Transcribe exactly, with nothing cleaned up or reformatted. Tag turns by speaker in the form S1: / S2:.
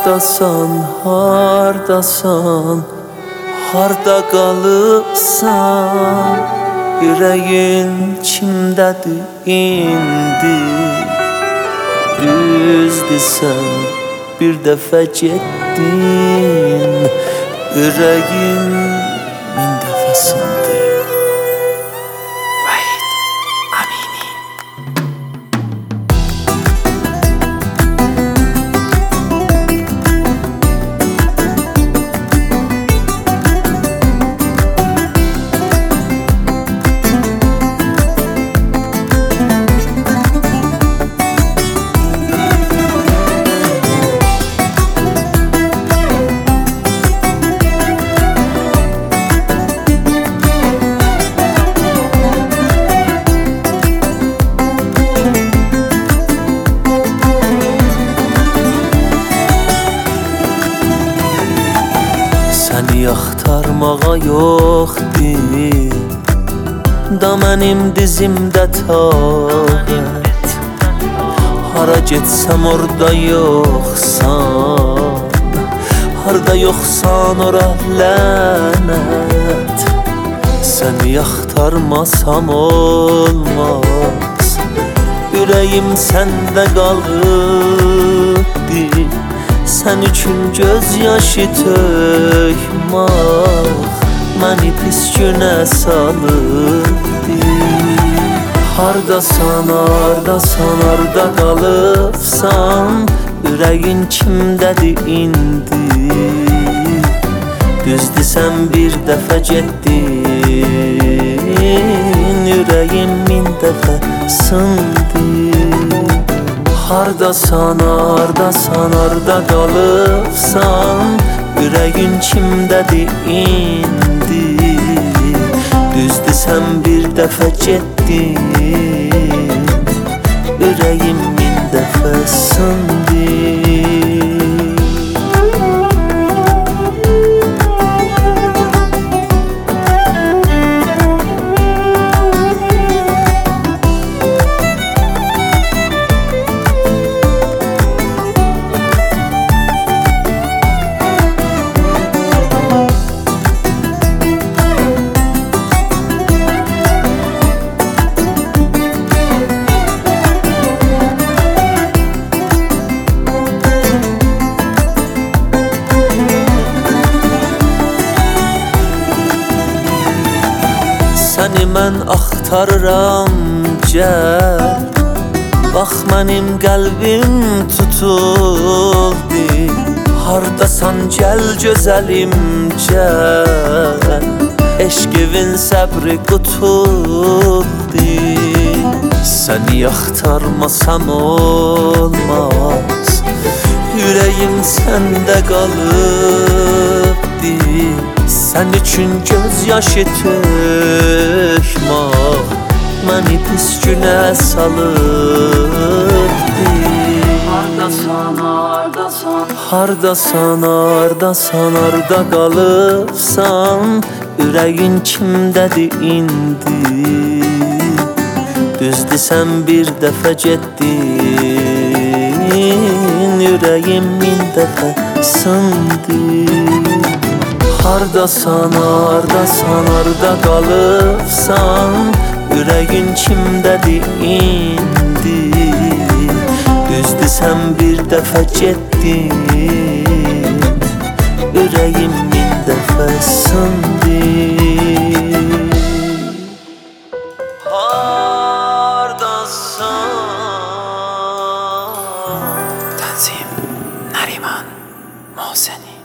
S1: Hardasan, hardasan, harda qalıbsan? Yüreğin kimdədir indi? Düzdür sən bir dəfə getdin, yüreğin min dəfə sındı. Vahid Amini. Səni yaxtarmağa yoxdur da mənim dizimdə taqət. Hara getsəm orada yoxsan, harda yoxsan ora lənət. Səni yaxtarmasam olmaz, ürəyim səndə qalıbdır. Sən üçün göz yaşı tökmək məni pis günə salıbdı. Hardasan, hardasan, harda qalıbsan? Ürəyin kimdədir indi? Düzdür sən bir dəfə getdin, ürəyim min dəfə sındı. Hardasan, hardasan, harda qalıbsan? Ürəyin kimdədir indi? Düzdür sən bir dəfə getdin, ürəyim min dəfə sındı. Səni mən axtarıram, gəl. Bax mənim qəlbim tutuldu. Hardasan gəl gözəlim, gəl. Eşqivin səbri qutuldu. Səni yaxtarmasam olmaz, ürəyim səndə qalıbdı. Sən üçün göz yaşı tökmək məni pis günə salıbdı. Hardasan, hardasan, hardasan, hardasan, harda qalıbsan? Ürəyin kimdədir indi? Düzdür sən bir dəfə getdin, ürəyim min dəfə sındı. Hardasan, hardasan, harda qalıbsan? Ürəyin kimdədir indi? Düzdür sən bir dəfə getdin, ürəyim min dəfə sındı. Hardasan? Tanzim Nariman Mohseni.